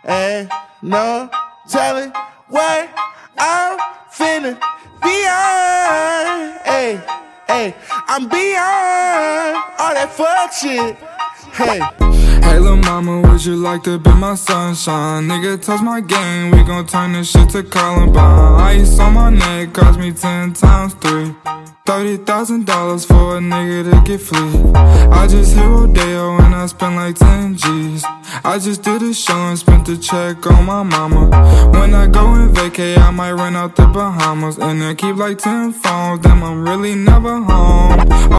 Ain't no telling what I'm finna beyond. Hey, I'm beyond all that fuck shit. Hey. Hey lil' mama, would you like to be my sunshine? Nigga, touch my game, we gon' turn this shit to Columbine. Ice on my neck cost me 10 times 3. $30,000 for a nigga to get free. I just hit Rodeo and I spent like 10 G's. I just did a show and spent the check on my mama. When I go and vacay, I might run out the Bahamas and then keep like 10 phones, damn I'm really never home.